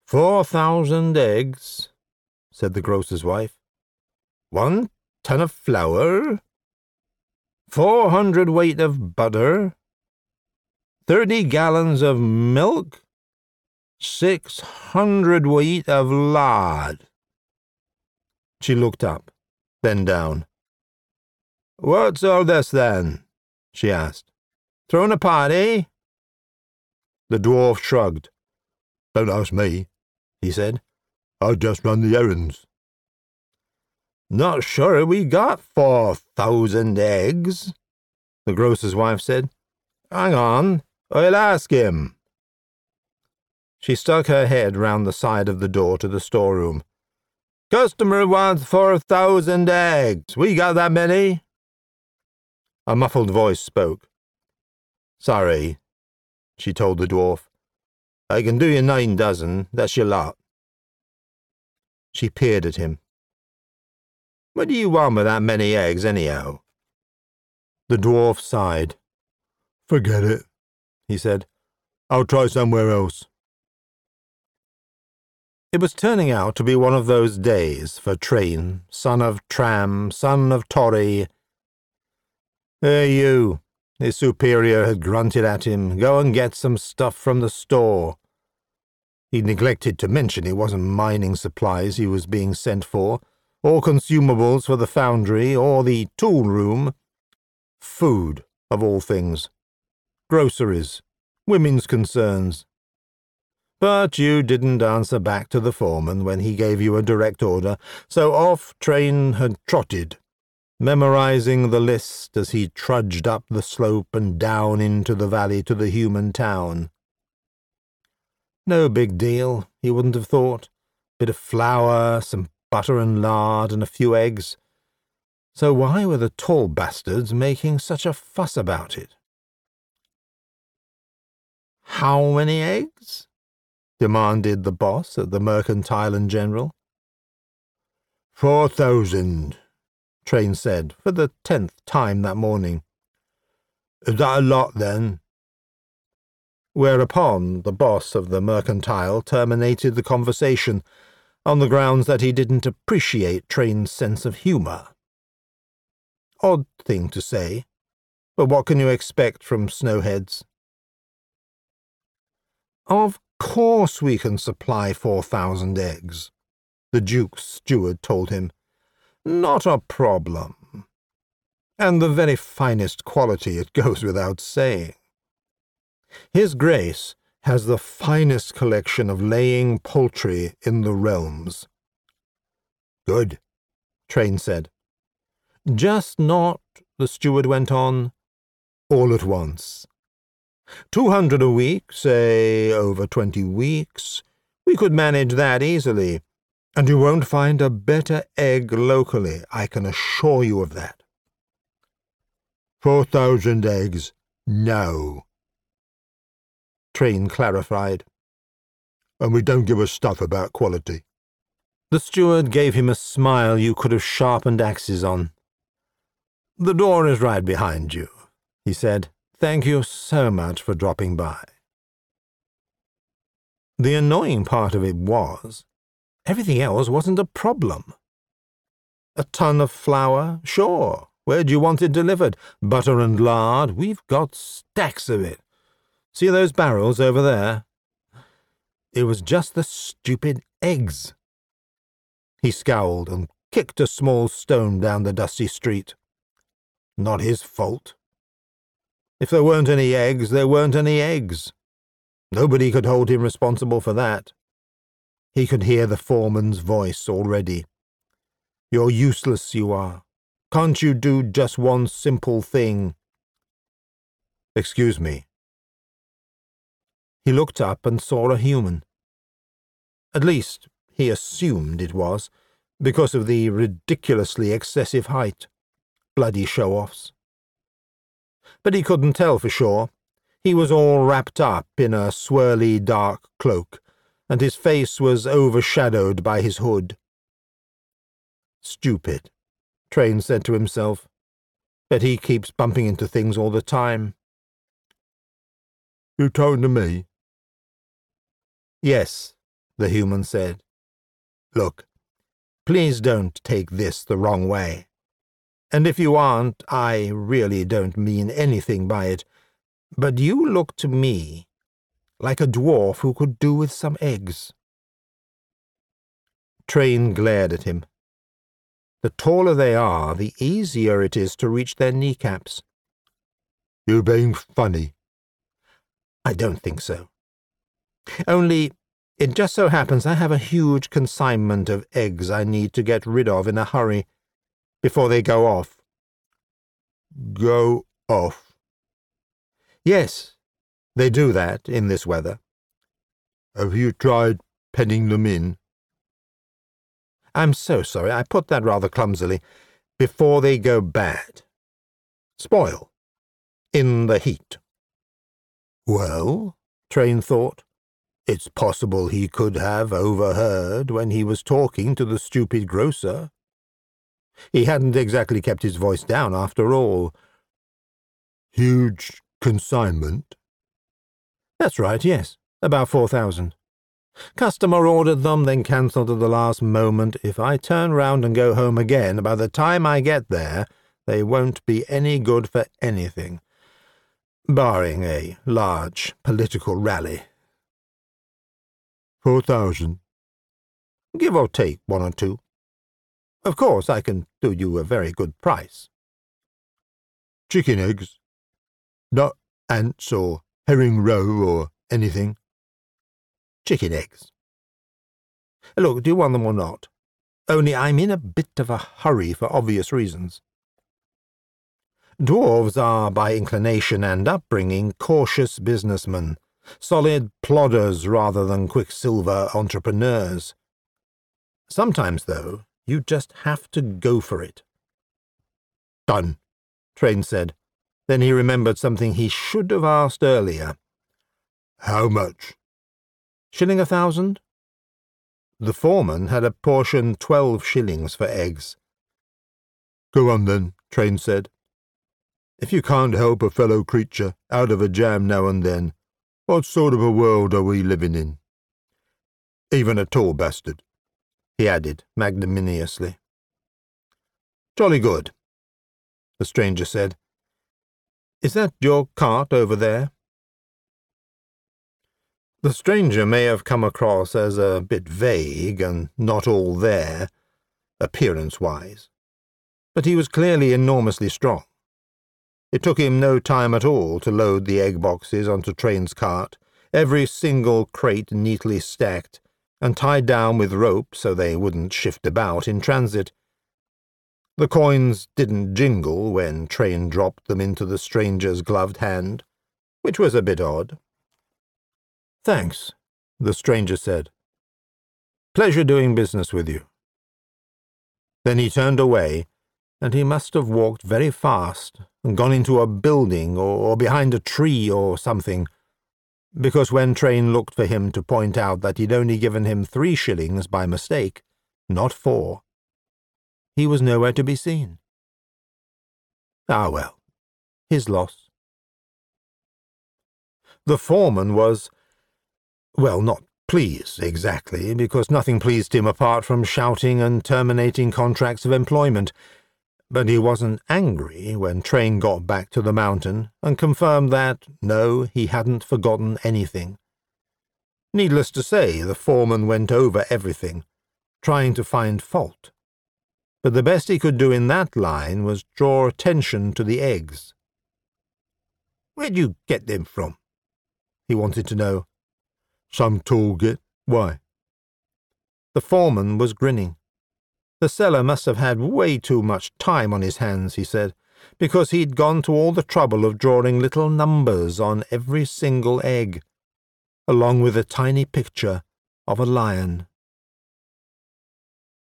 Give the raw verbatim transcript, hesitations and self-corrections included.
Four thousand eggs, said the grocer's wife. One ton of flour. Four hundred weight of butter. Thirty gallons of milk. Six hundred weight of lard. She looked up, then down. What's all this, then? She asked. Throwing a party? The dwarf shrugged. Don't ask me, he said. I just run the errands. Not sure we got four thousand eggs, the grocer's wife said. Hang on, I'll ask him. She stuck her head round the side of the door to the storeroom. Customer wants four thousand eggs. We got that many? A muffled voice spoke. Sorry, she told the dwarf. I can do you nine dozen, that's your lot. She peered at him. What do you want with that many eggs, anyhow? The dwarf sighed. Forget it, he said. I'll try somewhere else. It was turning out to be one of those days for Train, son of Tram, son of Torry. Hey, you, his superior had grunted at him, go and get some stuff from the store. He neglected to mention it wasn't mining supplies he was being sent for, or consumables for the foundry, or the tool room. Food, of all things. Groceries. Women's concerns. But you didn't answer back to the foreman when he gave you a direct order, so off Train had trotted, memorizing the list as he trudged up the slope and down into the valley to the human town. No big deal, he wouldn't have thought. Bit of flour, some butter and lard, and a few eggs. So why were the tall bastards making such a fuss about it? How many eggs? Demanded the boss at the Mercantile and General. Four thousand, Train said, for the tenth time that morning. Is that a lot, then? Whereupon the boss of the Mercantile terminated the conversation on the grounds that he didn't appreciate Train's sense of humour. Odd thing to say, but what can you expect from snowheads? Of course we can supply four thousand eggs, the Duke's steward told him. Not a problem. And the very finest quality, it goes without saying. His Grace has the finest collection of laying poultry in the realms. Good, Train said. Just not, the steward went on, all at once. Two hundred a week, say, over twenty weeks. We could manage that easily, and you won't find a better egg locally, I can assure you of that. Four thousand eggs, no. Train clarified. And we don't give a stuff about quality. The steward gave him a smile you could have sharpened axes on. The door is right behind you, he said. Thank you so much for dropping by. The annoying part of it was, everything else wasn't a problem. A ton of flour? Sure. Where'd you want it delivered? Butter and lard? We've got stacks of it. See those barrels over there? It was just the stupid eggs. He scowled and kicked a small stone down the dusty street. Not his fault. If there weren't any eggs, there weren't any eggs. Nobody could hold him responsible for that. He could hear the foreman's voice already. You're useless, you are. Can't you do just one simple thing? Excuse me. He looked up and saw a human. At least, he assumed it was, because of the ridiculously excessive height. Bloody show-offs. But he couldn't tell for sure. He was all wrapped up in a swirly dark cloak, and his face was overshadowed by his hood. Stupid, Train said to himself. Bet he keeps bumping into things all the time. You talking to me? Yes, the human said. "Look, please don't take this the wrong way. And if you aren't, I really don't mean anything by it, but you look to me like a dwarf who could do with some eggs." Train glared at him. The taller they are, the easier it is to reach their kneecaps. "You're being funny." "I don't think so. Only, it just so happens I have a huge consignment of eggs I need to get rid of in a hurry, before they go off." "Go off?" "Yes, they do that in this weather." "Have you tried penning them in?" "I'm so sorry, I put that rather clumsily. Before they go bad. Spoil. In the heat." Well, Train thought, it's possible he could have overheard when he was talking to the stupid grocer. He hadn't exactly kept his voice down after all. "Huge consignment?" "That's right, yes. About four thousand. Customer ordered them, then cancelled at the last moment. If I turn round and go home again, by the time I get there, they won't be any good for anything, barring a large political rally." Four thousand? "Give or take one or two. Of course, I can do you a very good price." "Chicken eggs? Not ants or herring roe or anything?" "Chicken eggs. Look, do you want them or not? Only I'm in a bit of a hurry for obvious reasons. Dwarves are, by inclination and upbringing, cautious businessmen, solid plodders rather than quicksilver entrepreneurs. Sometimes, though, you just have to go for it." "Done," Train said. Then he remembered something he should have asked earlier. "How much?" "Shilling a thousand?" The foreman had apportioned twelve shillings for eggs. "Go on, then," Train said. "If you can't help a fellow creature out of a jam now and then, what sort of a world are we living in? Even a tall bastard," he added magnanimously. "Jolly good," the stranger said. "Is that your cart over there?" The stranger may have come across as a bit vague and not all there, appearance-wise, but he was clearly enormously strong. It took him no time at all to load the egg boxes onto Train's cart, every single crate neatly stacked and tied down with rope so they wouldn't shift about in transit. The coins didn't jingle when Train dropped them into the stranger's gloved hand, which was a bit odd. "Thanks," the stranger said. "Pleasure doing business with you." Then he turned away, and he must have walked very fast and gone into a building or, or behind a tree or something, because when Train looked for him to point out that he'd only given him three shillings by mistake, not four, he was nowhere to be seen. Ah, well, his loss. The foreman was, well, not pleased exactly, because nothing pleased him apart from shouting and terminating contracts of employment, but he wasn't angry when Train got back to the mountain and confirmed that, no, he hadn't forgotten anything. Needless to say, the foreman went over everything, trying to find fault. But the best he could do in that line was draw attention to the eggs. "Where'd you get them from?" he wanted to know. "Some tool git. Why?" The foreman was grinning. The seller must have had way too much time on his hands, he said, because he'd gone to all the trouble of drawing little numbers on every single egg, along with a tiny picture of a lion.